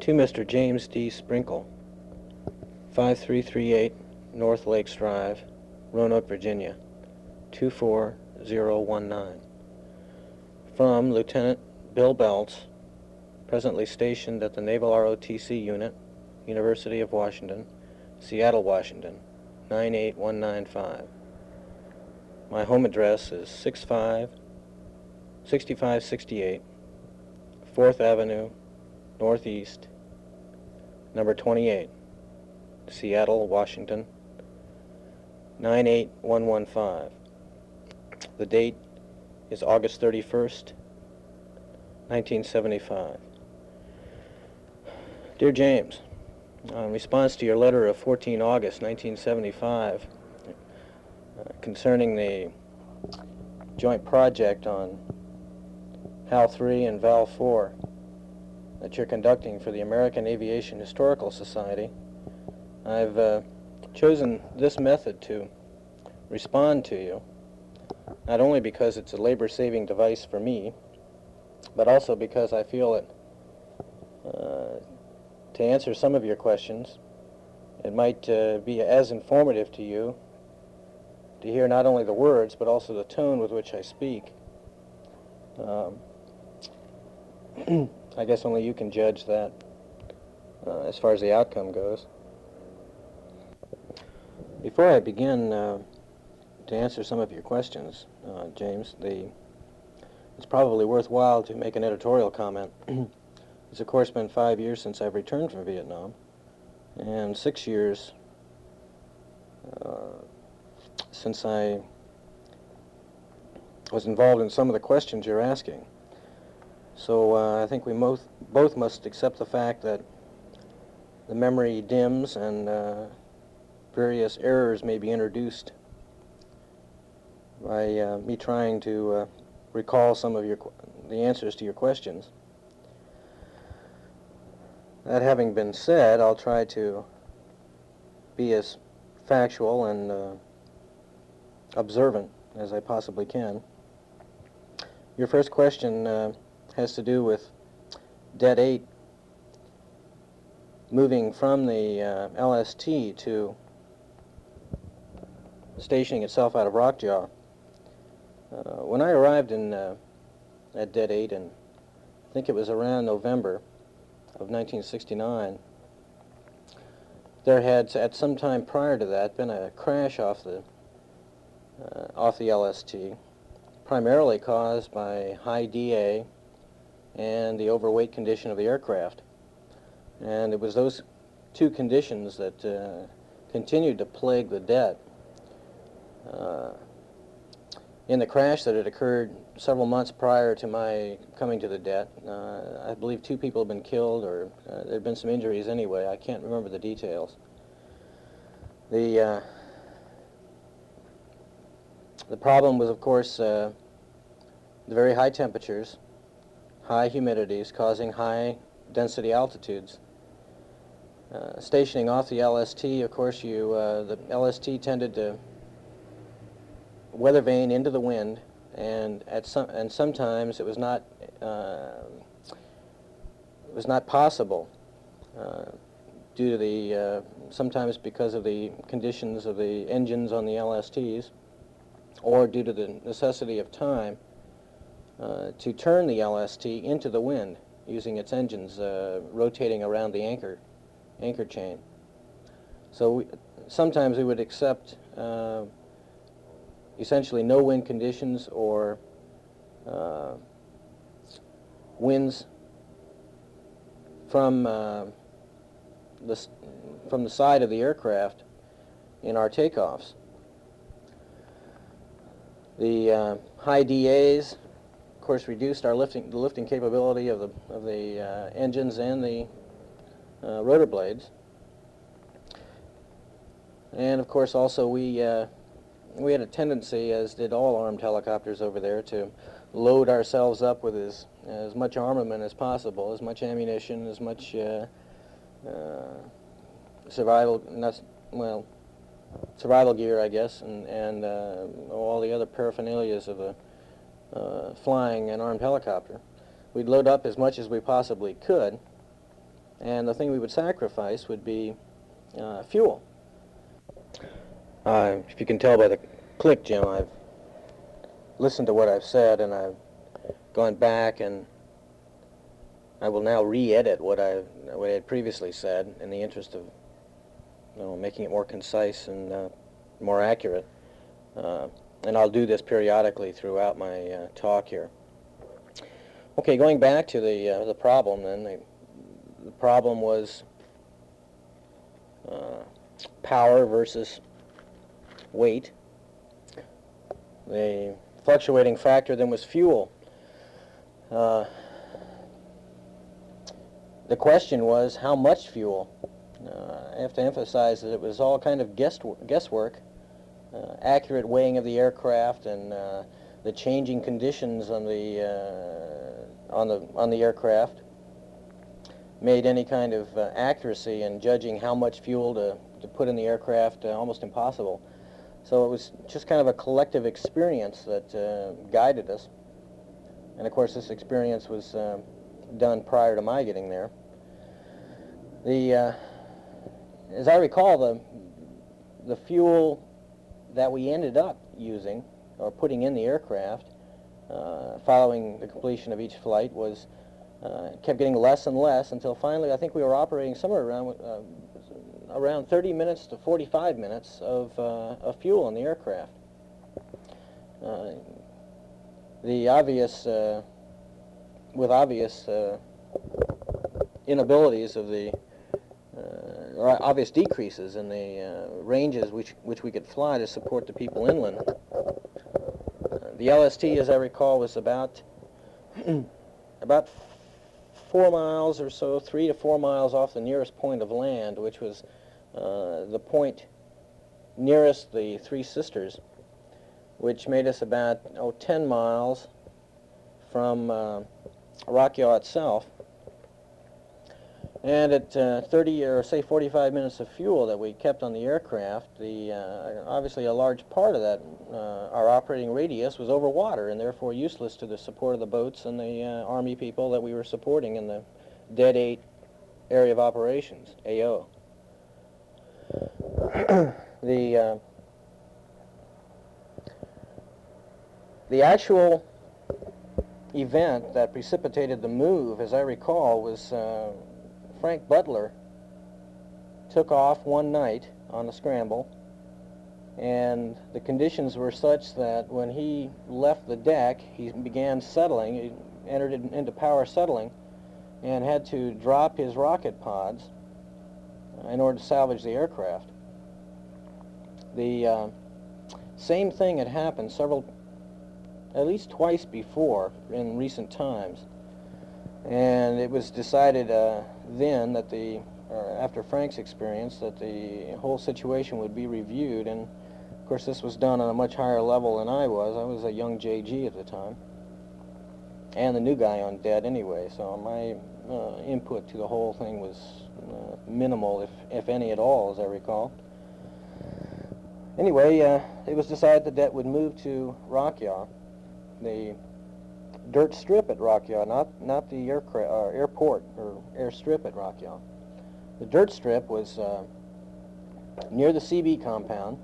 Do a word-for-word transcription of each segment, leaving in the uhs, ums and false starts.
To Mister James D. Sprinkle, five three three eight North Lakes Drive, Roanoke, Virginia, two four zero one nine. From Lieutenant Bill Belts, presently stationed at the Naval R O T C Unit, University of Washington, Seattle, Washington, nine eight one nine five. My home address is sixty-five sixty-eight, fourth Avenue, Northeast, number twenty-eight, Seattle, Washington, nine eight one one five. The date is August thirty-first, nineteen seventy-five. Dear James, in response to your letter of fourteenth August nineteen seventy-five uh, concerning the joint project on HAL three and VAL four that you're conducting for the American Aviation Historical Society, I've uh, chosen this method to respond to you, not only because it's a labor-saving device for me, but also because I feel that uh, to answer some of your questions, it might uh, be as informative to you to hear not only the words, but also the tone with which I speak. Um, I guess only you can judge that uh, as far as the outcome goes. Before I begin uh, to answer some of your questions, uh, James, the, it's probably worthwhile to make an editorial comment. It's of course been five years since I've returned from Vietnam, and six years uh, since I was involved in some of the questions you're asking. So uh, I think we both, both must accept the fact that the memory dims and uh, various errors may be introduced by uh, me trying to uh, recall some of your qu- the answers to your questions. That having been said, I'll try to be as factual and uh, observant as I possibly can. Your first question uh, has to do with Det eight moving from the uh, L S T to stationing itself out of Rockjaw. Uh, when I arrived in uh, at Det eight, and I think it was around November of nineteen sixty-nine, there had at some time prior to that been a crash off the uh, off the L S T, primarily caused by high D A and the overweight condition of the aircraft. And it was those two conditions that uh, continued to plague the Det. Uh, in the crash that had occurred several months prior to my coming to the Det, uh, I believe two people had been killed, or uh, there had been some injuries anyway. I can't remember the details. The uh, the problem was, of course, uh, the very high temperatures, high humidities causing high density altitudes. Uh, stationing off the L S T, of course, you uh, the L S T tended to weather vane into the wind, and at some and sometimes it was not uh, it was not possible uh, due to the uh, sometimes because of the conditions of the engines on the L S Ts, or due to the necessity of time uh, to turn the L S T into the wind using its engines uh, rotating around the anchor anchor chain. So we, sometimes we would accept uh, essentially no wind conditions, or uh, winds from uh, the from the side of the aircraft in our takeoffs. The uh, high D As, of course, reduced our lifting the lifting capability of the of the uh, engines and the uh, rotor blades. And of course, also we uh, we had a tendency, as did all armed helicopters over there, to load ourselves up with as as much armament as possible, as much ammunition, as much uh, uh, survival, not, well, survival gear, I guess, and and uh, all the other paraphernalias of a uh, flying an armed helicopter. We'd load up as much as we possibly could, and the thing we would sacrifice would be uh, fuel. Uh, if you can tell by the click, Jim, I've listened to what I've said, and I've gone back, and I will now re-edit what I what I had previously said in the interest of, you know, making it more concise and uh, more accurate. Uh, and I'll do this periodically throughout my uh, talk here. Okay, going back to the uh, the problem, then the, the problem was uh, power versus weight. The fluctuating factor then was fuel. Uh, the question was how much fuel. Uh, I have to emphasize that it was all kind of guess guesswork, uh, accurate weighing of the aircraft and uh, the changing conditions on the uh, on the on the aircraft made any kind of uh, accuracy in judging how much fuel to, to put in the aircraft uh, almost impossible. So it was just kind of a collective experience that uh, guided us. And of course, this experience was uh, done prior to my getting there. The, uh, as I recall, the the fuel that we ended up using or putting in the aircraft uh, following the completion of each flight was uh, kept getting less and less until finally I think we were operating somewhere around uh, around thirty minutes to forty-five minutes of, uh, of fuel in the aircraft. Uh, the obvious, uh, with obvious uh, inabilities of the, uh, or obvious decreases in the uh, ranges which, which we could fly to support the people inland. Uh, the L S T, as I recall, was about, about four miles or so, three to four miles off the nearest point of land, which was uh, the point nearest the Three Sisters, which made us about, oh, ten miles from uh, Rock Yaw itself. And at uh, thirty or say forty-five minutes of fuel that we kept on the aircraft, the uh, obviously a large part of that, uh, our operating radius, was over water and therefore useless to the support of the boats and the uh, Army people that we were supporting in the Dead eight area of operations, A O. the uh, the actual event that precipitated the move, as I recall, was uh, Frank Butler took off one night on a scramble, and the conditions were such that when he left the deck, he began settling, he entered into power settling, and had to drop his rocket pods in order to salvage the aircraft. The uh, same thing had happened several, at least twice before in recent times, and it was decided uh, then that the, or after Frank's experience, that the whole situation would be reviewed, and of course this was done on a much higher level than I was. I was a young J G at the time, and the new guy on Dead anyway, so my uh, input to the whole thing was uh, minimal, if, if any at all, as I recall. Anyway, uh, it was decided that Dead would move to Rock Yaw, the dirt strip at Rock Yaw, not, not the aircraft, uh, airport or airstrip at Rock Yaw. The dirt strip was uh, near the C B compound,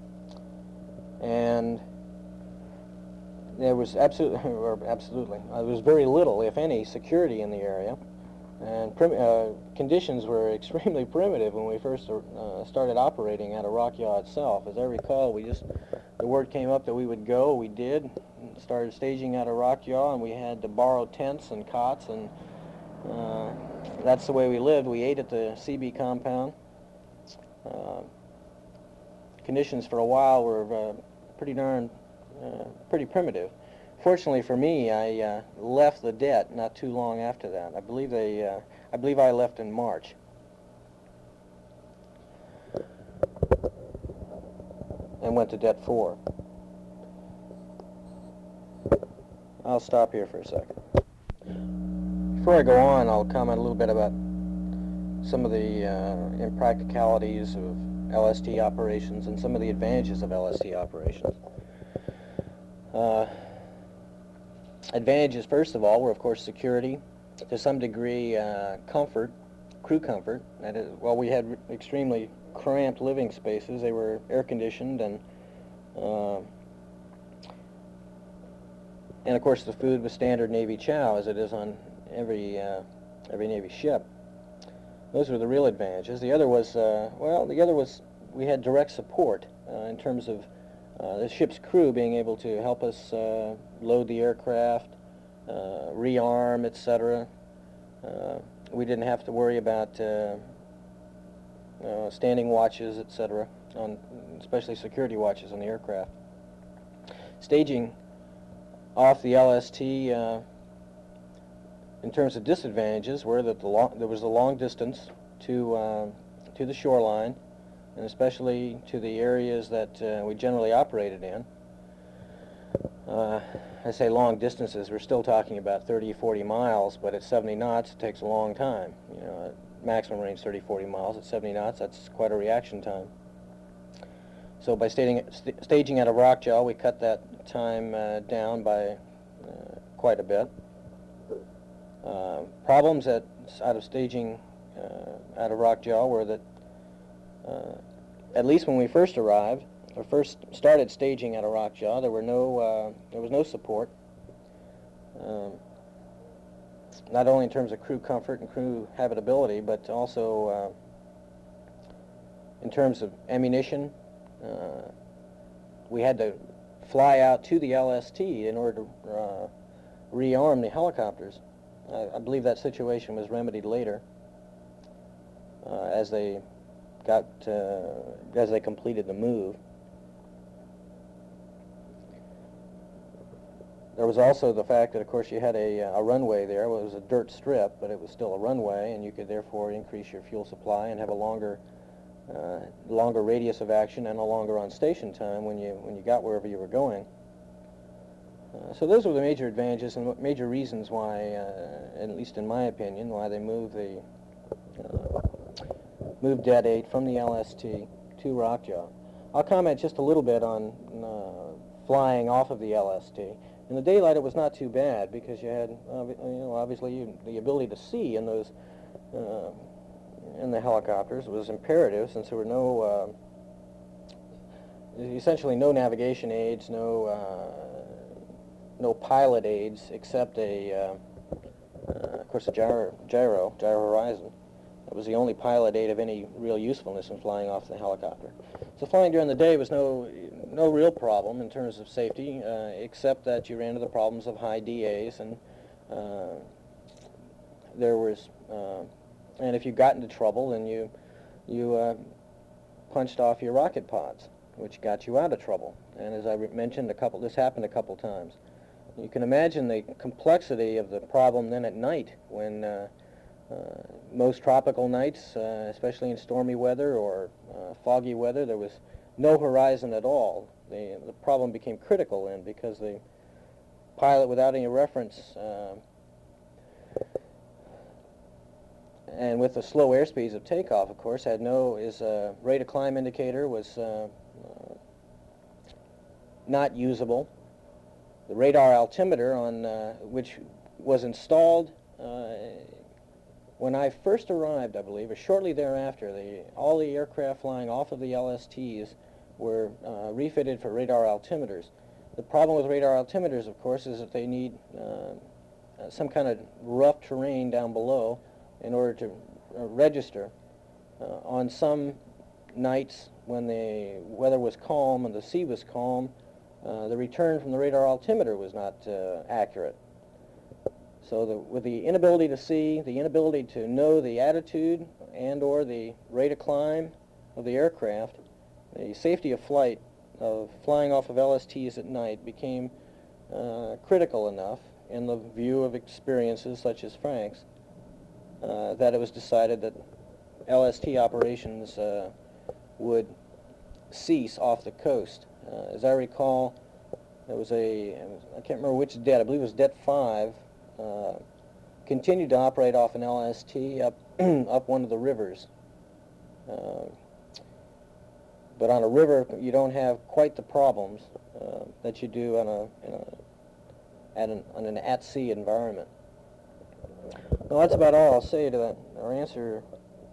and there was absolutely, or absolutely, uh, there was very little, if any, security in the area, and prim uh, conditions were extremely primitive when we first uh, started operating out of Rock Yaw itself. As I recall, we just, the word came up that we would go, we did, started staging out of Rock Yaw, and we had to borrow tents and cots, and uh, that's the way we lived. We ate at the C B compound. Uh, conditions for a while were uh, pretty darn, uh, pretty primitive. Fortunately for me, I uh, left the Det not too long after that. I believe they, uh, I believe I left in March. And went to Det four. I'll stop here for a second. Before I go on, I'll comment a little bit about some of the uh, impracticalities of L S T operations and some of the advantages of L S T operations. Uh, advantages, first of all, were of course security, to some degree uh, comfort, crew comfort. That is, while we had extremely cramped living spaces, they were air conditioned, and uh, and of course the food was standard Navy chow, as it is on every uh, every Navy ship. Those were the real advantages. The other was uh, well, the other was we had direct support uh, in terms of uh, the ship's crew being able to help us uh, load the aircraft, uh, rearm, et cetera. Uh, we didn't have to worry about uh, uh, standing watches, et cetera, on especially security watches on the aircraft. Staging off the L S T uh, in terms of disadvantages were that the long, there was a long distance to uh, to the shoreline, and especially to the areas that uh, we generally operated in. Uh, I say long distances, we're still talking about thirty, forty miles, but at seventy knots it takes a long time. You know, at maximum range thirty, forty miles. At seventy knots, that's quite a reaction time. So by staging, st staging out of Rockjaw, we cut that time uh, down by uh, quite a bit. Uh, problems at, out of staging uh, out of Rockjaw were that, uh, at least when we first arrived, or first started staging out of Rockjaw, there were no uh, there was no support. Um, not only in terms of crew comfort and crew habitability, but also uh, in terms of ammunition. Uh, we had to fly out to the L S T in order to uh, rearm the helicopters. I, I believe that situation was remedied later uh, as they got uh, as they completed the move. There was also the fact that, of course, you had a, a runway there. Well, it was a dirt strip, but it was still a runway, and you could therefore increase your fuel supply and have a longer, uh, longer radius of action and a longer on-station time when you when you got wherever you were going. Uh, so those were the major advantages and major reasons why, uh, at least in my opinion, why they moved the uh, moved Det eight from the L S T to Rockjaw. I'll comment just a little bit on uh, flying off of the L S T. In the daylight, it was not too bad because you had, uh, you know, obviously you, the ability to see in those, uh, in the helicopters was imperative, since there were no, uh, essentially no navigation aids, no, uh, no pilot aids except a, uh, uh, of course, a gyro, gyro, gyro horizon. That was the only pilot aid of any real usefulness in flying off the helicopter. So flying during the day was no no real problem in terms of safety, uh, except that you ran into the problems of high D As, and uh, there was, uh, and if you got into trouble, then you you uh, punched off your rocket pods, which got you out of trouble. And as I mentioned, a couple, this happened a couple times. You can imagine the complexity of the problem then at night when. Uh, Uh, most tropical nights, uh, especially in stormy weather or uh, foggy weather, there was no horizon at all. The, the problem became critical then because the pilot, without any reference, uh, and with the slow airspeeds of takeoff, of course, had no, his uh, rate of climb indicator was uh, uh, not usable. The radar altimeter on uh, which was installed uh, when I first arrived, I believe, or shortly thereafter, the, all the aircraft flying off of the L S Ts were uh, refitted for radar altimeters. The problem with radar altimeters, of course, is that they need uh, some kind of rough terrain down below in order to uh, register. Uh, on some nights when the weather was calm and the sea was calm, uh, the return from the radar altimeter was not uh, accurate. So the, with the inability to see, the inability to know the attitude and or the rate of climb of the aircraft, the safety of flight, of flying off of L S Ts at night became uh, critical enough in the view of experiences such as Frank's uh, that it was decided that L S T operations uh, would cease off the coast. Uh, as I recall, there was a, I can't remember which Det, I believe it was Det five, Uh, continued to operate off an L S T up up one of the rivers. Uh, but on a river, you don't have quite the problems uh, that you do on a, in a at an on an at sea environment. Well, that's about all I'll say to that or answer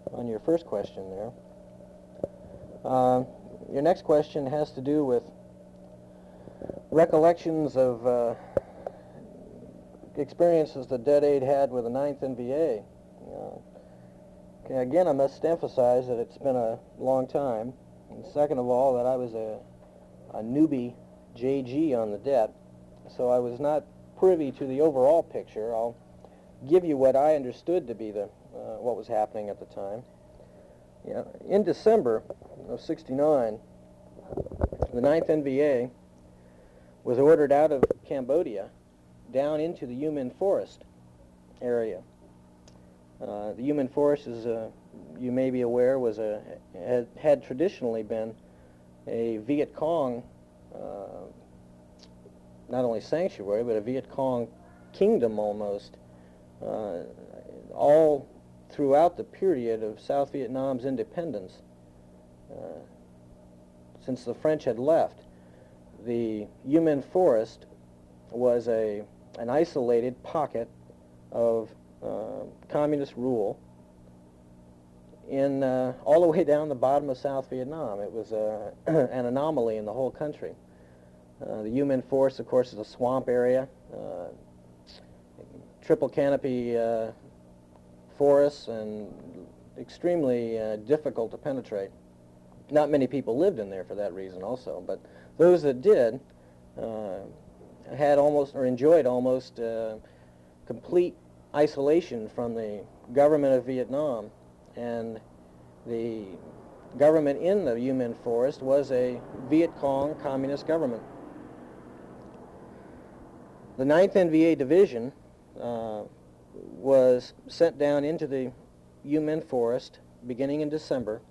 on your first question there. Uh, your next question has to do with recollections of uh, experiences that Dead Aid had with the ninth N V A. Uh, okay, again, I must emphasize that it's been a long time. And second of all, that I was a, a newbie J G on the det, so I was not privy to the overall picture. I'll give you what I understood to be the uh, what was happening at the time. Yeah, in December of sixty-nine, the ninth N V A was ordered out of Cambodia down into the U Min Forest area. Uh, the U Min Forest, is, uh, you may be aware, was a had, had traditionally been a Viet Cong, uh, not only sanctuary, but a Viet Cong kingdom almost, uh, all throughout the period of South Vietnam's independence. Uh, since the French had left, the U Min Forest was a an isolated pocket of uh, communist rule in uh, all the way down the bottom of South Vietnam. It was uh, an anomaly in the whole country. Uh, the U Min Forest, of course, is a swamp area, uh, triple canopy uh, forests, and extremely uh, difficult to penetrate. Not many people lived in there for that reason also, but those that did uh, had almost, or enjoyed almost uh, complete isolation from the government of Vietnam, and the government in the U Min Forest was a Viet Cong communist government. The ninth N V A division uh, was sent down into the U Min Forest beginning in December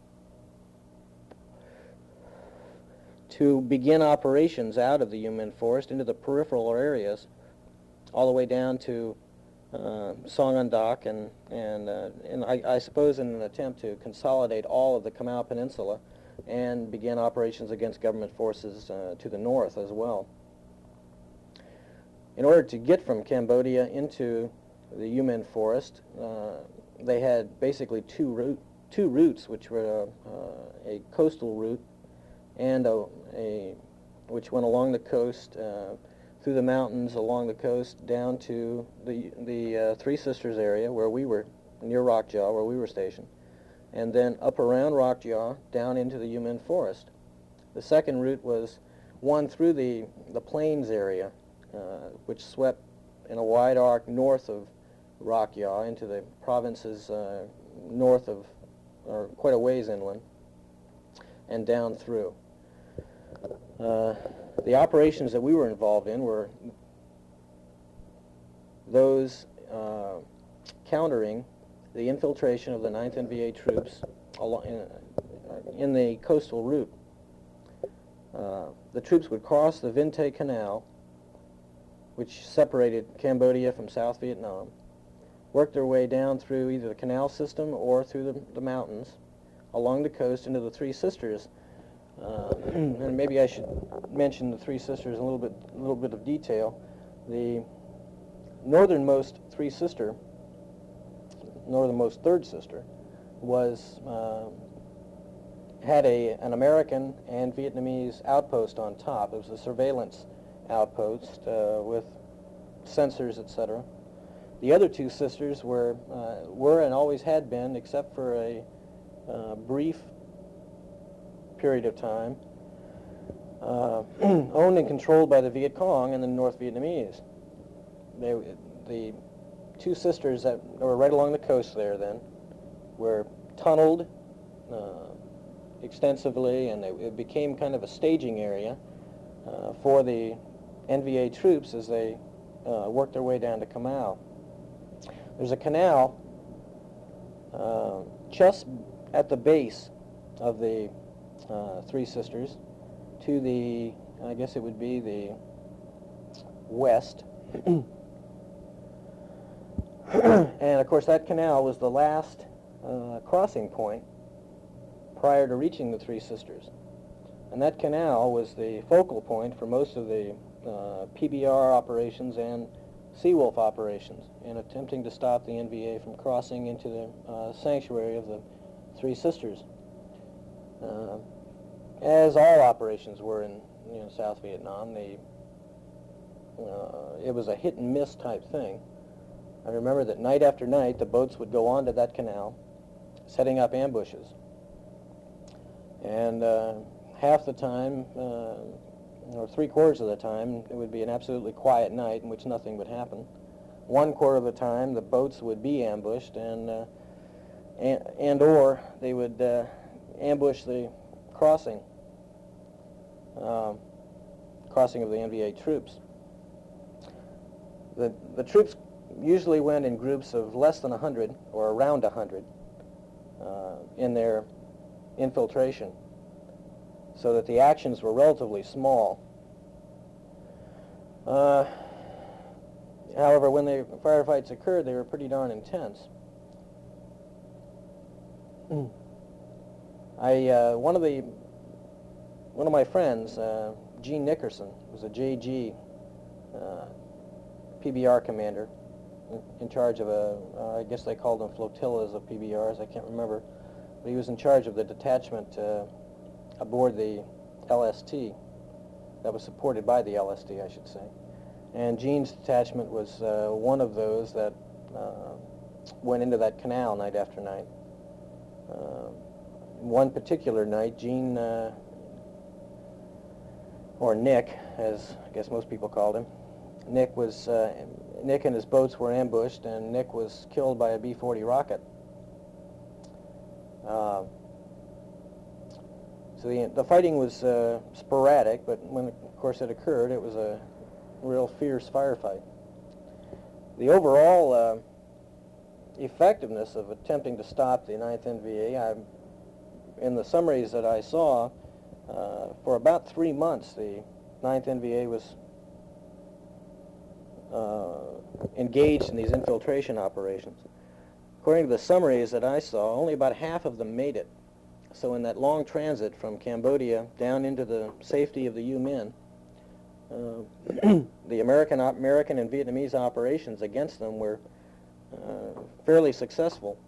to begin operations out of the U Min Forest into the peripheral areas, all the way down to uh, Song An Dak, and, and, uh, and I, I suppose in an attempt to consolidate all of the Kamau Peninsula and begin operations against government forces uh, to the north as well. In order to get from Cambodia into the U Min Forest, uh, they had basically two, route, two routes, which were uh, a coastal route and a, a which went along the coast, uh, through the mountains, along the coast, down to the the uh, Three Sisters area where we were, near Rock Jaw, where we were stationed, and then up around Rock Jaw, down into the U Min Forest. The second route was one through the, the plains area, uh, which swept in a wide arc north of Rock Jaw into the provinces uh, north of, or quite a ways inland, and down through. Uh, the operations that we were involved in were those uh, countering the infiltration of the ninth N V A troops along, in, uh, in the coastal route. Uh, the troops would cross the Vinh Tay Canal, which separated Cambodia from South Vietnam, work their way down through either the canal system or through the, the mountains, along the coast into the Three Sisters. Uh, and maybe I should mention the Three Sisters in a little bit, a little bit of detail. The northernmost Three Sister, northernmost Third Sister, was uh, had a an American and Vietnamese outpost on top. It was a surveillance outpost uh, with sensors, et cetera. The other two sisters were uh, were and always had been, except for a uh, brief period of time, uh, owned and controlled by the Viet Cong and the North Vietnamese. They, the two sisters that were right along the coast there then were tunneled uh, extensively, and they, it became kind of a staging area uh, for the N V A troops as they uh, worked their way down to Kamau. There's a canal uh, just at the base of the Uh, Three Sisters to the, I guess it would be the west. And of course that canal was the last uh, crossing point prior to reaching the Three Sisters. And that canal was the focal point for most of the uh, P B R operations and Seawolf operations in attempting to stop the N V A from crossing into the uh, sanctuary of the Three Sisters, uh, as all operations were in you know, South Vietnam. They, uh, it was a hit and miss type thing. I remember that night after night the boats would go onto that canal, setting up ambushes, and uh, half the time, uh, or three quarters of the time, it would be an absolutely quiet night in which nothing would happen. One quarter of the time, the boats would be ambushed, and uh, and, and or they would uh, ambush the crossing, uh, crossing of the N V A troops. The the troops usually went in groups of less than a hundred or around a hundred uh, in their infiltration, so that the actions were relatively small. Uh, however, when the firefights occurred, they were pretty darn intense. I uh, one of the one of my friends, uh, Gene Nickerson, was a J G uh, P B R commander in, in charge of a, uh, I guess they called them flotillas of P B Rs. I can't remember, but he was in charge of the detachment uh, aboard the L S T that was supported by the L S T, I should say. And Gene's detachment was uh, one of those that uh, went into that canal night after night. Uh, one particular night, Gene, uh, or Nick, as I guess most people called him, Nick was uh, Nick and his boats were ambushed, and Nick was killed by a B forty rocket. Uh, So the, the fighting was uh, sporadic, but when, of course, it occurred, it was a real fierce firefight. The overall uh, effectiveness of attempting to stop the ninth N V A, I, in the summaries that I saw, uh, for about three months, the ninth N V A was uh, engaged in these infiltration operations. According to the summaries that I saw, only about half of them made it. So in that long transit from Cambodia down into the safety of the U Minh, uh, the American, American and Vietnamese operations against them were uh, fairly successful.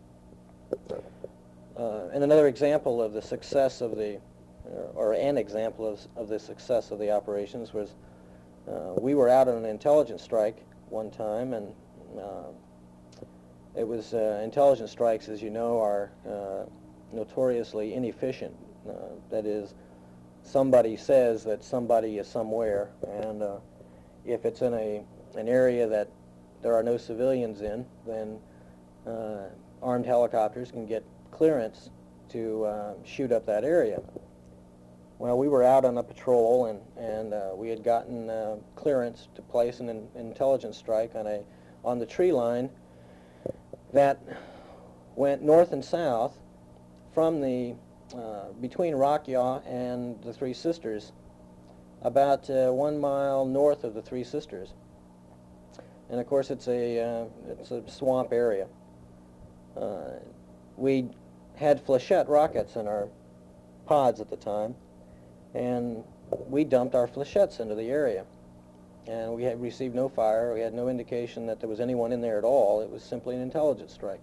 Uh, and another example of the success of the, or an example of, of the success of the operations was uh, we were out on an intelligence strike one time, and uh, it was uh, intelligence strikes, as you know, are uh, notoriously inefficient. Uh, that is, somebody says that somebody is somewhere, and uh, if it's in a an area that there are no civilians in, then uh, armed helicopters can get clearance to uh, shoot up that area. Well, we were out on a patrol, and and uh, we had gotten uh, clearance to place an, an intelligence strike on a on the tree line that went north and south from the, uh, between Rock Yaw and the Three Sisters, about uh, one mile north of the Three Sisters. And of course it's a, uh, it's a swamp area. Uh, we had flechette rockets in our pods at the time, and we dumped our flechettes into the area. And we had received no fire. We had no indication that there was anyone in there at all. It was simply an intelligence strike.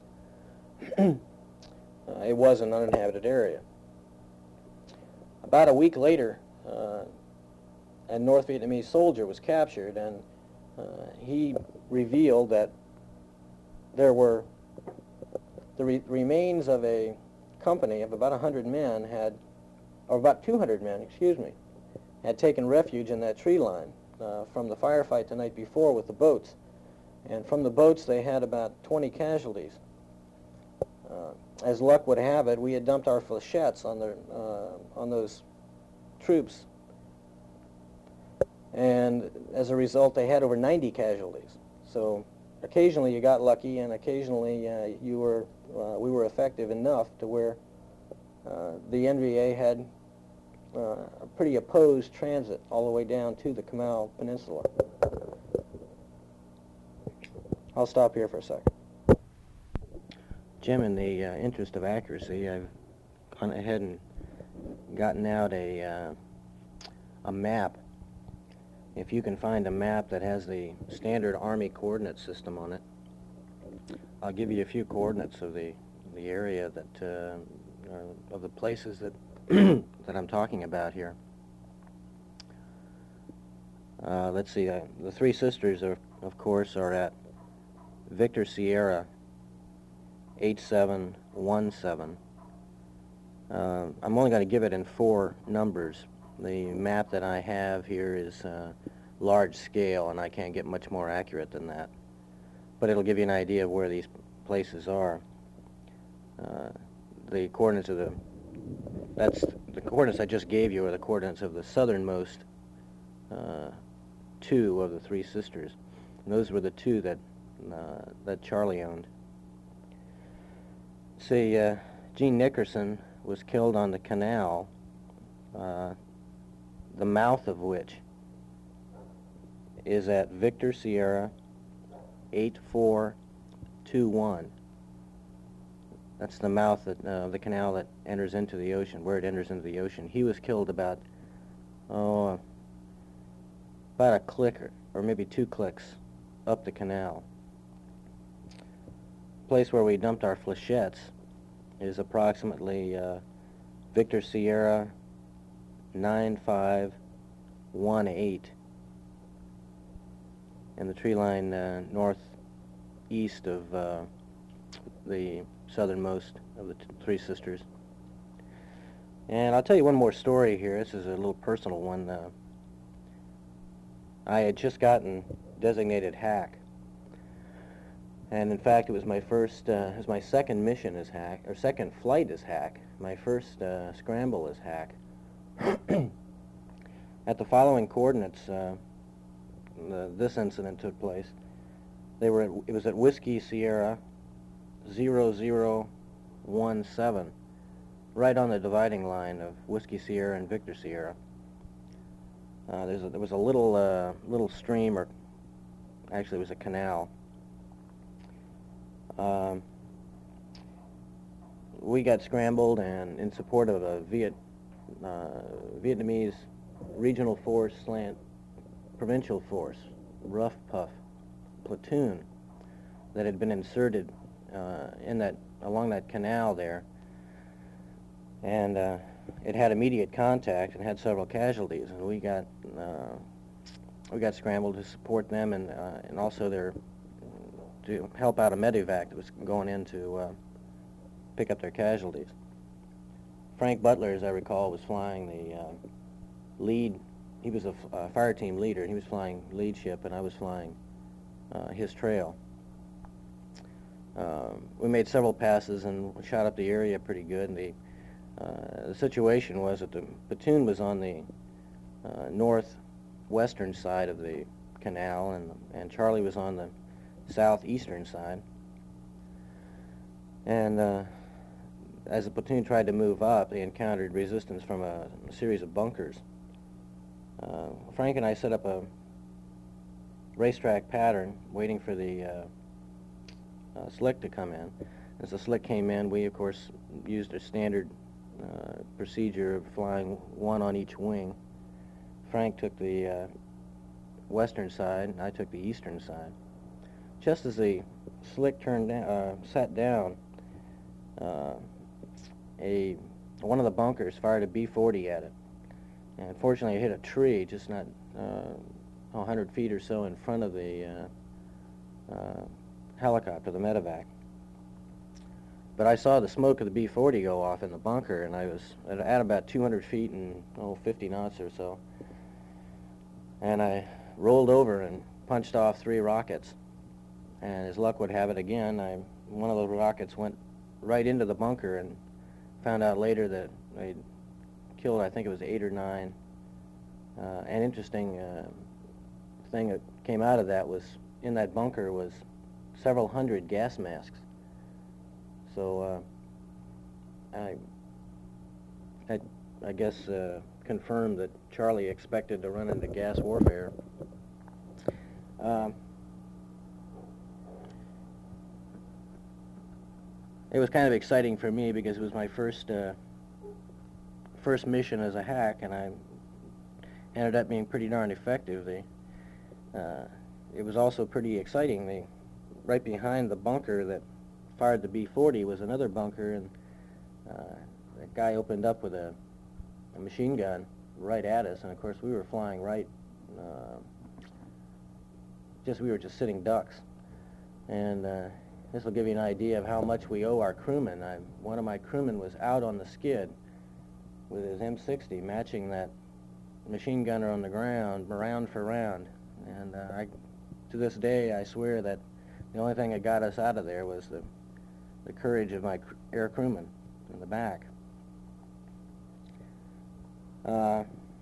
Uh, it was an uninhabited area. About a week later, uh, a North Vietnamese soldier was captured, and uh, he revealed that there were the re remains of a company of about one hundred men had, or about two hundred men, excuse me, had taken refuge in that tree line uh, from the firefight the night before with the boats. And from the boats, they had about twenty casualties. Uh, as luck would have it, we had dumped our flechettes on the uh, on those troops, and as a result, they had over ninety casualties. So, occasionally you got lucky, and occasionally uh, you were uh, we were effective enough to where uh, the N V A had uh, a pretty opposed transit all the way down to the Comal Peninsula. I'll stop here for a second. Jim, in the uh, interest of accuracy, I've gone ahead and gotten out a uh, a map if you can find a map that has the standard Army coordinate system on it, I'll give you a few coordinates of the the area that uh, uh, of the places that that I'm talking about here. Uh, let's see. Uh, the Three Sisters, are, of course, are at Victor Sierra eight seven one seven. Uh, I'm only going to give it in four numbers. The map that I have here is uh, large scale, and I can't get much more accurate than that. But it'll give you an idea of where these places are. Uh, the coordinates of the that's the coordinates I just gave you are the coordinates of the southernmost uh, two of the Three Sisters. And those were the two that uh, that Charlie owned. See, uh, Gene Nickerson was killed on the canal, uh, the mouth of which is at Victor Sierra eight four two one. That's the mouth that, uh, of the canal that enters into the ocean, where it enters into the ocean. He was killed about, oh, about a click or, or maybe two clicks up the canal. The place where we dumped our flechettes is approximately uh, Victor Sierra nine five one eight, and the tree line uh, northeast of uh, the southernmost of the t- Three Sisters. And I'll tell you one more story here. This is a little personal one. Uh, I had just gotten designated hack, and in fact it was my first, uh, it was my second mission as hack, or second flight as hack, my first uh, scramble as hack. At the following coordinates, uh, the, this incident took place. They were at, it was at Whiskey Sierra zero zero one seven, right on the dividing line of Whiskey Sierra and Victor Sierra. Uh, there's a, there was a little uh, little stream, or actually it was a canal. Um, we got scrambled, and in support of a Viet, uh, Vietnamese regional force slant provincial force, Rough Puff platoon, that had been inserted uh, in that along that canal there, and uh, it had immediate contact and had several casualties, and we got uh, we got scrambled to support them, and uh, and also their to help out a medevac that was going in to uh, pick up their casualties. Frank Butler, as I recall, was flying the uh, lead. He was a, f- a fire team leader, and he was flying lead ship, and I was flying uh, his trail. Uh, we made several passes and shot up the area pretty good. And the, uh, the situation was that the platoon was on the uh, northwestern side of the canal, and and Charlie was on the southeastern side. And uh, as the platoon tried to move up, they encountered resistance from a, a series of bunkers. Uh, Frank and I set up a racetrack pattern, waiting for the uh, uh, slick to come in. As the slick came in, we of course used a standard uh, procedure of flying one on each wing. Frank took the uh, western side, and I took the eastern side. Just as the slick turned down, uh, sat down, uh, a one of the bunkers fired a B forty at it. And fortunately, it hit a tree, just not uh, one hundred feet or so in front of the uh, uh, helicopter, the medevac. But I saw the smoke of the B forty go off in the bunker, and I was at, at about two hundred feet and oh, fifty knots or so. And I rolled over and punched off three rockets. And as luck would have it again, I, one of those rockets went right into the bunker, and found out later that I'd killed, I think it was eight or nine. Uh, an interesting uh, thing that came out of that was, in that bunker was several hundred gas masks. So uh, I, I, I guess uh, confirmed that Charlie expected to run into gas warfare. Um, it was kind of exciting for me because it was my first uh, first mission as a hack, and I ended up being pretty darn effective. They, uh, it was also pretty exciting. They, right behind the bunker that fired the B forty was another bunker, and uh, that guy opened up with a, a machine gun right at us, and of course we were flying right, uh, just we were just sitting ducks. And uh, this will give you an idea of how much we owe our crewmen. I, one of my crewmen was out on the skid with his M sixty, matching that machine gunner on the ground, round for round. And uh, I, to this day, I swear that the only thing that got us out of there was the, the courage of my cr- air crewman in the back. Uh,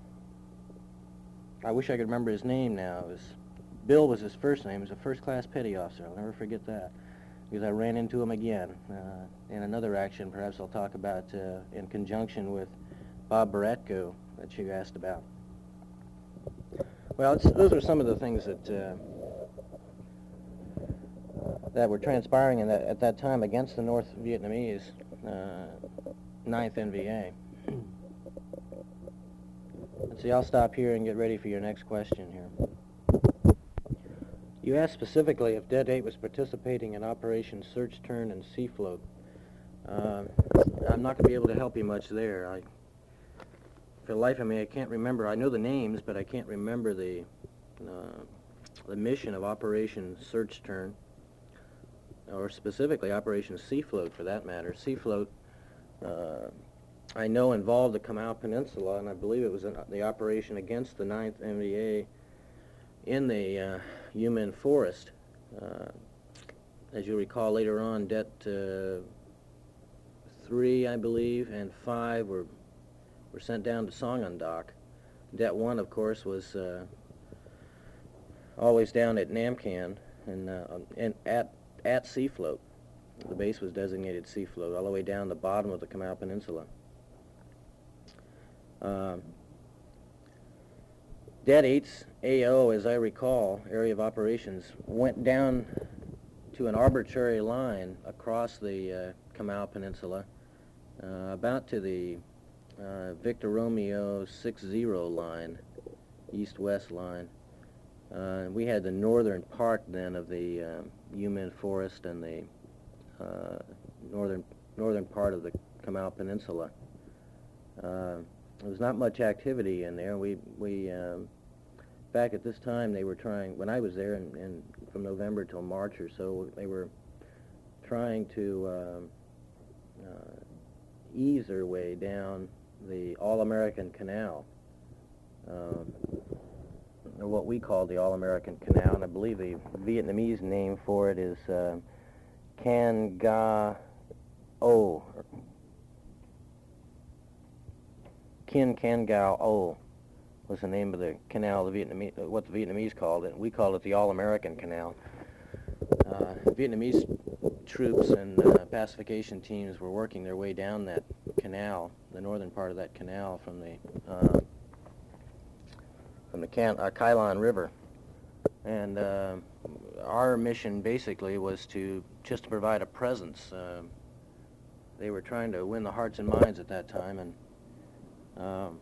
I wish I could remember his name now. It was Bill was his first name. He was a first-class petty officer. I'll never forget that, because I ran into him again uh, in another action. Perhaps I'll talk about uh, in conjunction with Bob Baratko that you asked about. Well, it's, those are some of the things that uh, that were transpiring in that, at that time against the North Vietnamese uh, ninth N V A. Let's see, I'll stop here and get ready for your next question here. You asked specifically if Det eight was participating in Operation Search, Turn, and Sea Float. Uh, I'm not going to be able to help you much there. I, for the life of me, I can't remember. I know the names, but I can't remember the uh, the mission of Operation Search, Turn, or specifically Operation Sea Float, for that matter. Sea Float, uh, I know, involved the Kamau Peninsula, and I believe it was an, the operation against the ninth N V A in the uh, U Min Forest. Uh, as you recall, later on, Det uh, three, I believe, and five were were sent down to Songandok. Det one, of course, was uh, always down at Nam Can and, uh, and at at Sea Float. The base was designated Sea Float, all the way down the bottom of the Kamau Peninsula. Uh, Det eight's A O, as I recall, area of operations, went down to an arbitrary line across the uh, Kamau Peninsula, uh, about to the uh, Victor Romeo six zero line, east-west line. Uh, we had the northern part then of the uh, U Min Forest and the uh, northern northern part of the Kamau Peninsula. Uh, there was not much activity in there. We we um, back at this time they were trying. When I was there, and, and from November till March or so, they were trying to uh, uh, ease their way down the All-American Canal, um, or what we call the All-American Canal, and I believe the Vietnamese name for it is uh, Can Ga O. Kien Can Gao O was the name of the canal, the Vietnamese, what the Vietnamese called it. We called it the All-American Canal. Uh, Vietnamese troops and uh, pacification teams were working their way down that canal, the northern part of that canal, from the uh, from the Can uh, Kai Lan River, and uh, our mission basically was to just to provide a presence. Uh, they were trying to win the hearts and minds at that time, and um,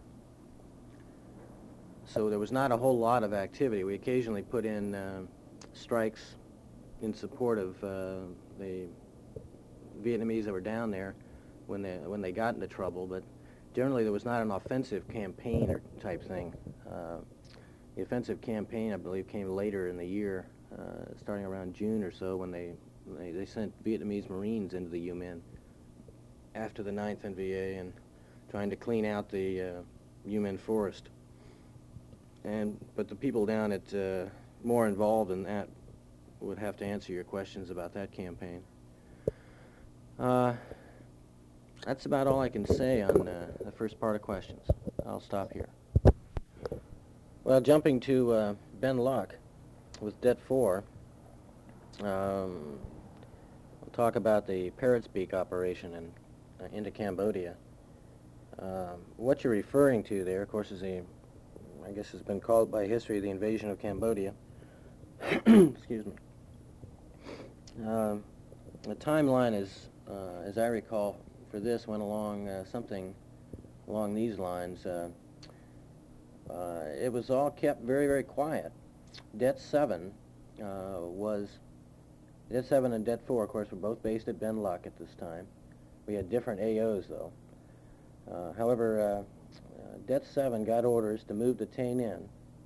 so there was not a whole lot of activity. We occasionally put in uh, strikes in support of uh, the Vietnamese that were down there when they when they got into trouble, but generally there was not an offensive campaign or type thing. Uh, the offensive campaign, I believe, came later in the year, uh, starting around June or so, when they, they they sent Vietnamese Marines into the U Min after the ninth N V A and trying to clean out the uh, U Min Forest. And but the people down at uh, more involved in that would have to answer your questions about that campaign. Uh, that's about all I can say on uh, the first part of questions. I'll stop here. Well, jumping to uh, Ben Luck with Det four, um, we'll talk about the Parrot's Beak operation in, uh, into Cambodia. Um, what you're referring to there, of course, is the, I guess has been called by history the invasion of Cambodia. Excuse me. Uh, the timeline is, uh, as I recall, for this went along uh, something along these lines. Uh, uh, it was all kept very, very quiet. Det seven uh, was, Det seven and Det four, of course, were both based at Ben Luck at this time. We had different A Os, though. Uh, however, uh, uh, Det seven got orders to move to Tay Ninh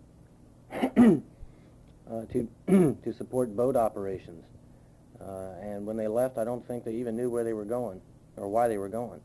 uh, to, to support boat operations. Uh, and when they left, I don't think they even knew where they were going or why they were going.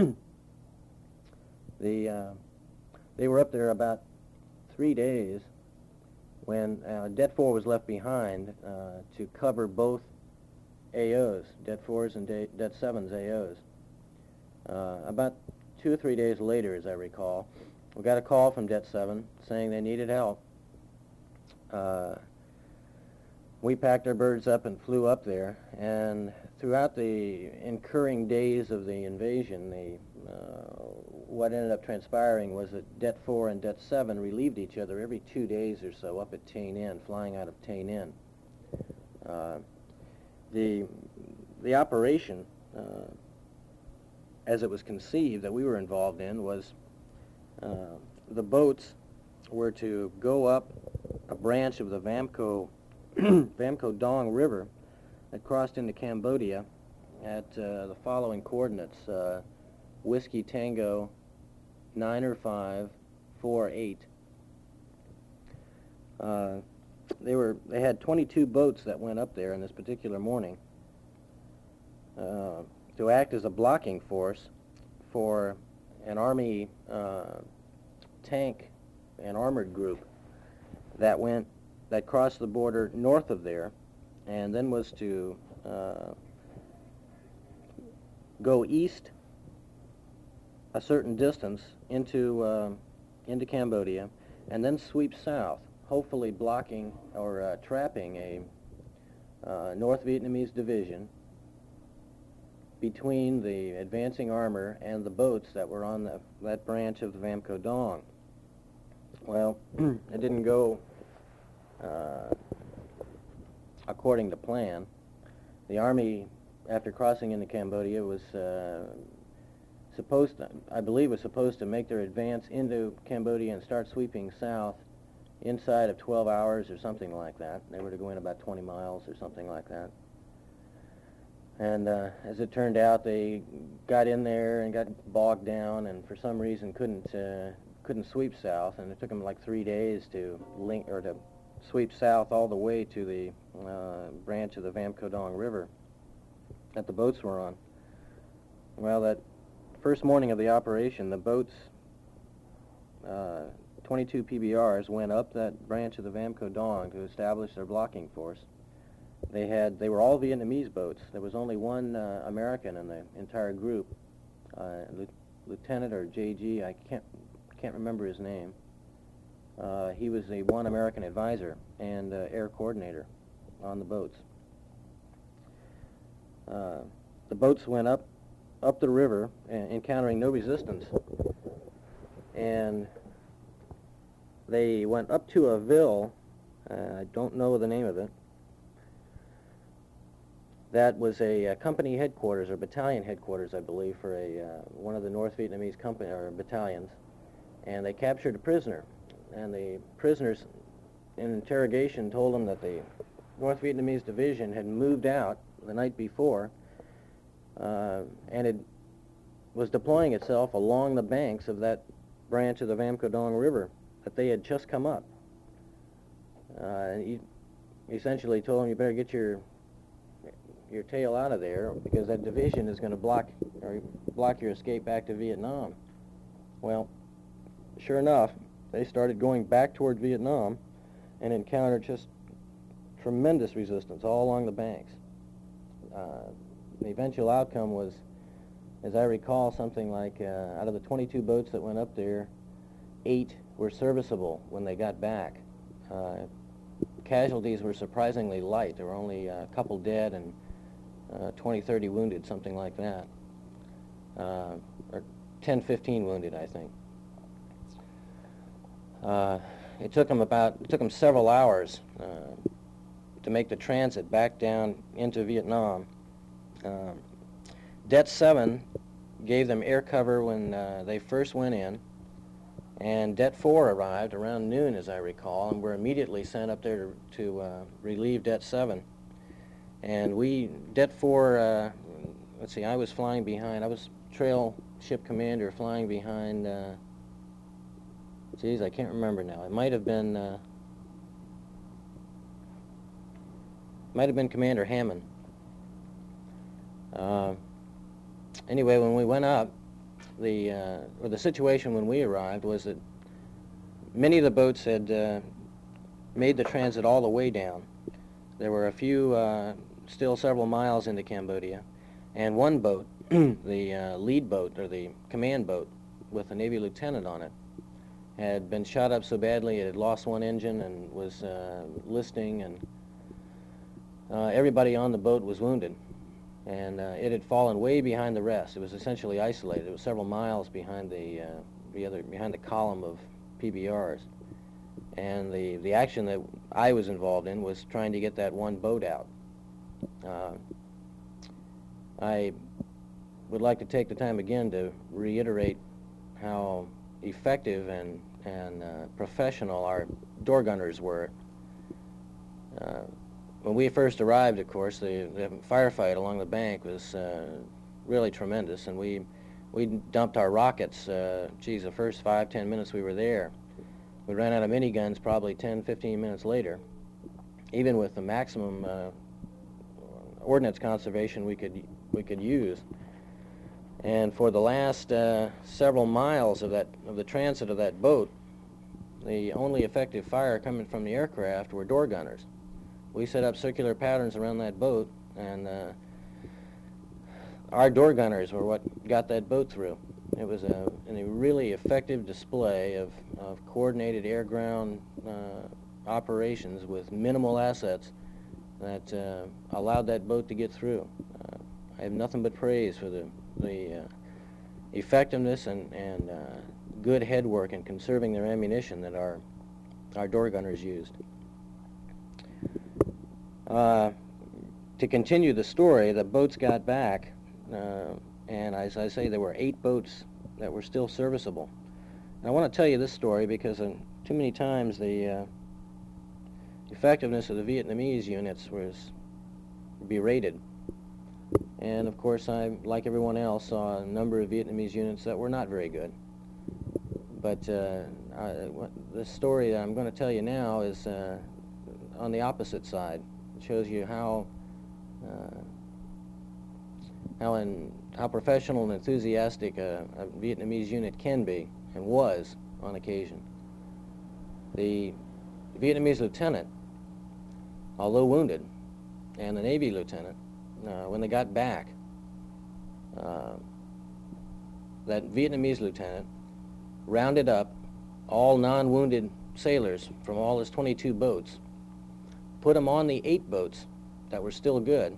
the, uh, they were up there about three days when uh, Det four was left behind uh, to cover both A Os, Det four's and Det seven's A Os. Uh, about two or three days later, as I recall, we got a call from Det seven saying they needed help. Uh, we packed our birds up and flew up there, and throughout the incurring days of the invasion, the, uh, what ended up transpiring was that Det four and Det seven relieved each other every two days or so up at Tay Ninh, flying out of Tay Ninh. Uh, the, the operation, uh, as it was conceived, that we were involved in was uh, the boats were to go up a branch of the Vamco Vamco Dong River that crossed into Cambodia at uh, the following coordinates: uh, Whiskey Tango niner five four eight. Uh, they were they had twenty-two boats that went up there in this particular morning uh, to act as a blocking force for an Army uh, tank and armored group that went that crossed the border north of there, and then was to uh, go east a certain distance into uh, into Cambodia, and then sweep south, hopefully blocking or uh, trapping a uh, North Vietnamese division between the advancing armor and the boats that were on the, that branch of the Vamco Dong. Well, it didn't go uh, according to plan. The Army, after crossing into Cambodia, was uh, supposed to, I believe, was supposed to make their advance into Cambodia and start sweeping south inside of twelve hours or something like that. They were to go in about twenty miles or something like that. And uh, as it turned out, they got in there and got bogged down, and for some reason couldn't uh, couldn't sweep south, and it took them like three days to link or to sweep south all the way to the uh, branch of the Vamco Dong River that the boats were on. Well, that first morning of the operation, the boats, uh, twenty-two P B Rs, went up that branch of the Vamco Dong to establish their blocking force. They had, they were all Vietnamese boats. There was only one uh, American in the entire group, uh, Lieutenant or J G, I can't can't remember his name. Uh, he was a one American advisor and uh, air coordinator on the boats. Uh, the boats went up up the river, uh, encountering no resistance, and they went up to a ville. Uh, I don't know the name of it. That was a, a company headquarters or battalion headquarters, I believe, for a uh, one of the North Vietnamese company or battalions, and they captured a prisoner. And the prisoners, in interrogation, told them that the North Vietnamese division had moved out the night before, uh, and it was deploying itself along the banks of that branch of the Vamco Dong River that they had just come up. Uh, and he essentially told them, you better get your your tail out of there, because that division is going to block or block your escape back to Vietnam. Well, sure enough, they started going back toward Vietnam and encountered just tremendous resistance all along the banks. Uh, the eventual outcome was, as I recall, something like uh, out of the twenty-two boats that went up there, eight were serviceable when they got back. Uh, casualties were surprisingly light. There were only a couple dead and uh, twenty, thirty wounded, something like that. Uh, or ten, fifteen wounded, I think. Uh, it took them about, it took them several hours uh, to make the transit back down into Vietnam. Uh, Det seven gave them air cover when uh, they first went in, And Det four arrived around noon, as I recall, and were immediately sent up there to, to uh, relieve Det seven. And we, Det four, uh, let's see, I was flying behind, I was trail ship commander flying behind, uh, geez, I can't remember now. It might have been, uh, might have been Commander Hammond. Uh, anyway, when we went up, the uh, or the situation when we arrived was that many of the boats had uh, made the transit all the way down. There were a few uh, still several miles into Cambodia, and one boat, the uh, lead boat or the command boat with a Navy lieutenant on it, had been shot up so badly it had lost one engine and was uh, listing, and uh, everybody on the boat was wounded. And uh, it had fallen way behind the rest. It was essentially isolated. It was several miles behind the uh, the other behind the column of P B Rs. And the the action that I was involved in was trying to get that one boat out. Uh, I would like to take the time again to reiterate how effective and and uh, professional our door gunners were. Uh, When we first arrived, of course, the, the firefight along the bank was uh, really tremendous, and we we dumped our rockets, uh, geez, the first five, ten minutes we were there. We ran out of miniguns probably ten, fifteen minutes later, even with the maximum uh, ordnance conservation we could we could use. And for the last uh, several miles of that of the transit of that boat, the only effective fire coming from the aircraft were door gunners. We set up circular patterns around that boat, and uh, our door gunners were what got that boat through. It was a, a really effective display of, of coordinated air-ground uh, operations with minimal assets that uh, allowed that boat to get through. Uh, I have nothing but praise for the, the uh, effectiveness and, and uh, good head work in conserving their ammunition that our, our door gunners used. Uh, to continue the story, the boats got back, uh, and as I say, there were eight boats that were still serviceable. And I want to tell you this story because uh, too many times the uh, effectiveness of the Vietnamese units was berated. And of course, I, like everyone else, saw a number of Vietnamese units that were not very good. But uh, I, the story that I'm going to tell you now is uh, on the opposite side. It shows you how uh, how in, how professional and enthusiastic a, a Vietnamese unit can be and was on occasion. The Vietnamese lieutenant, although wounded, and the Navy lieutenant, uh, when they got back, uh, that Vietnamese lieutenant rounded up all non-wounded sailors from all his twenty-two boats, put them on the eight boats that were still good,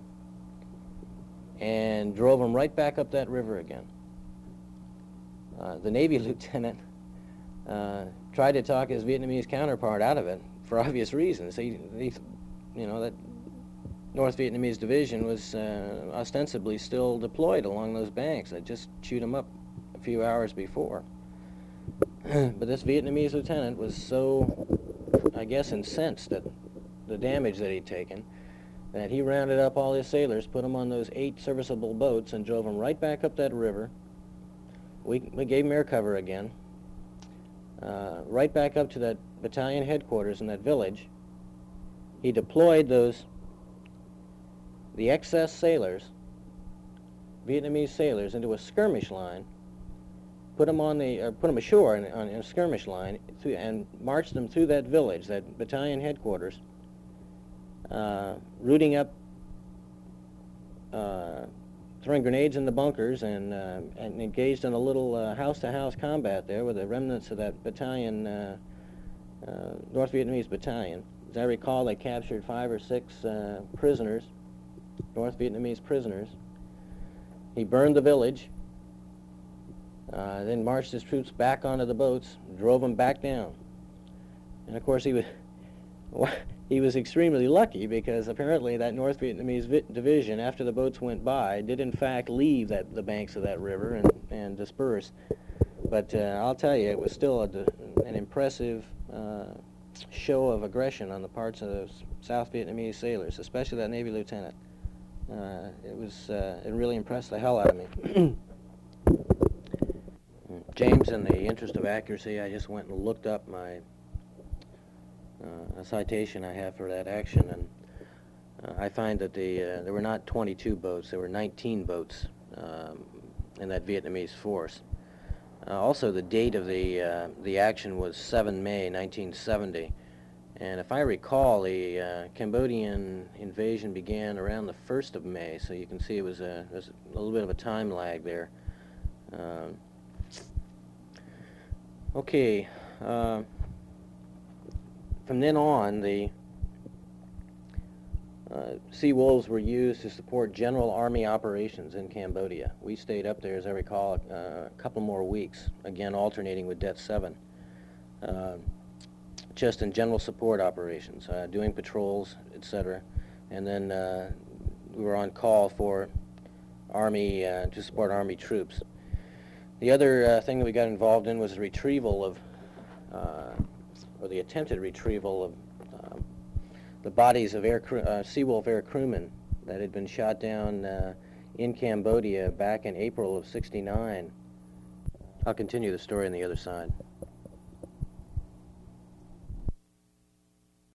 and drove them right back up that river again. Uh, the Navy lieutenant uh, tried to talk his Vietnamese counterpart out of it for obvious reasons. He, he you know, that North Vietnamese division was uh, ostensibly still deployed along those banks. They just chewed him up a few hours before. But this Vietnamese lieutenant was so, I guess, incensed at the damage that he'd taken, that he rounded up all his sailors, put them on those eight serviceable boats, and drove them right back up that river. We, we gave him air cover again, uh, right back up to that battalion headquarters in that village. He deployed those, the excess sailors, Vietnamese sailors, into a skirmish line, put them on the, uh, put them ashore in, on, in a skirmish line, through, and marched them through that village, that battalion headquarters, Uh, rooting up, uh, throwing grenades in the bunkers, and uh, and engaged in a little uh, house-to-house combat there with the remnants of that battalion, uh, uh, North Vietnamese battalion. As I recall, they captured five or six uh, prisoners, North Vietnamese prisoners. He burned the village, uh, then marched his troops back onto the boats, drove them back down. And of course, he was he was extremely lucky, because apparently that North Vietnamese vi division, after the boats went by, did in fact leave that the banks of that river and, and disperse. But uh, I'll tell you, it was still a, an impressive uh, show of aggression on the parts of those South Vietnamese sailors, especially that Navy lieutenant. Uh, it was, uh, it really impressed the hell out of me. James, in the interest of accuracy, I just went and looked up my uh, a citation I have for that action, and uh, I find that the uh, there were not twenty-two boats, there were nineteen boats um, in that Vietnamese force. Uh, also, the date of the uh, the action was seven May nineteen seventy, and if I recall, the uh, Cambodian invasion began around the first of May, so you can see it was a, there's a little bit of a time lag there. Um, okay, uh, from then on, the Uh, Sea Wolves were used to support General Army operations in Cambodia. We stayed up there, as I recall, uh, a couple more weeks, again alternating with Det seven, uh, just in general support operations, uh, doing patrols, et cetera. And then uh, we were on call for Army, uh, to support Army troops. The other uh, thing that we got involved in was the retrieval of, uh, or the attempted retrieval of uh, the bodies of air crew, uh, Sea Wolf air crewmen that had been shot down uh, in Cambodia back in April of sixty-nine. I'll continue the story on the other side.